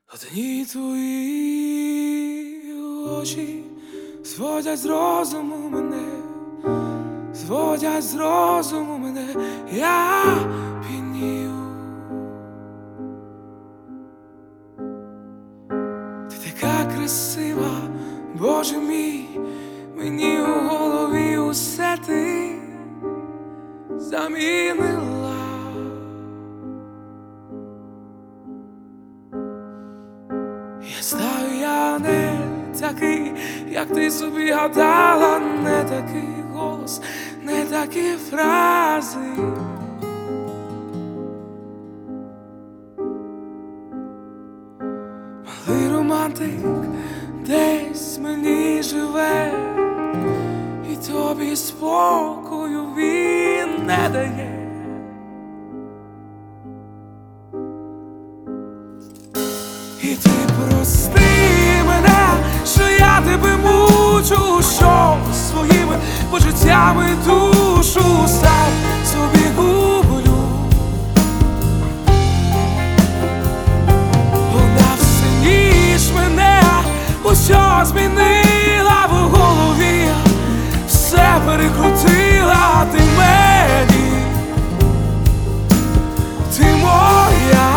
Одні твої очі зводять з розуму мене, зводять з розуму мене, я п'янію. Ти така красива, Боже мій, мені у голові усе ти замінила. Я знаю, я не такий, як ти собі гадала, не такий голос, не такі фрази. Малий романтик десь мені живе, і тобі спокою він не дає. І ти прости мене, що я тебе мучу, що своїми почуттями душу сам собі гублю. Вона все ніж мене, усе змінила в голові, все перекрутила, ти мені, ти моя.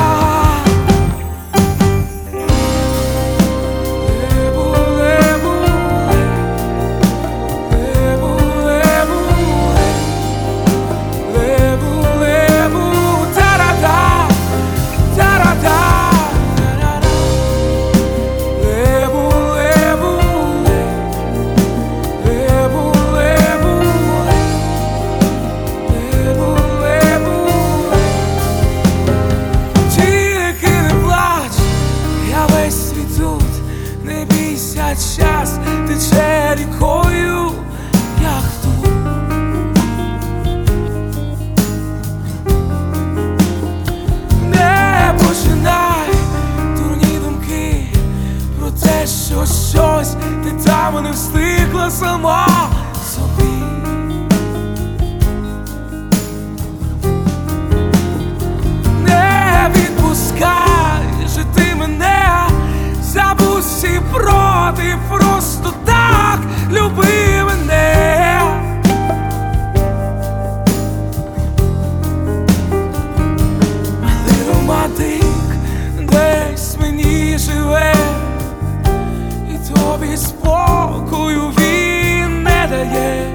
Не бійся, час тече рікою, як тут. Не починай дурні думки про те, що щось ти там не встигла сама собі. Не відпускай же ти мене, забудь всі проти, просто так люби мене. Малий романтик десь мені живе, і тобі спокою він не дає.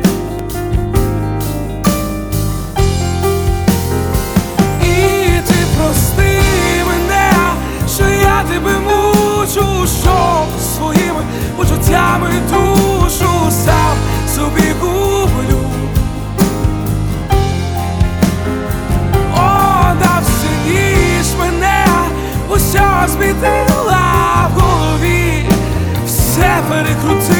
І ти прости мене, що я тебе мучу, що своїми почуттями душу сам собі гублю. Вона все ніж мене, усе змінила в голові, все перекрутила.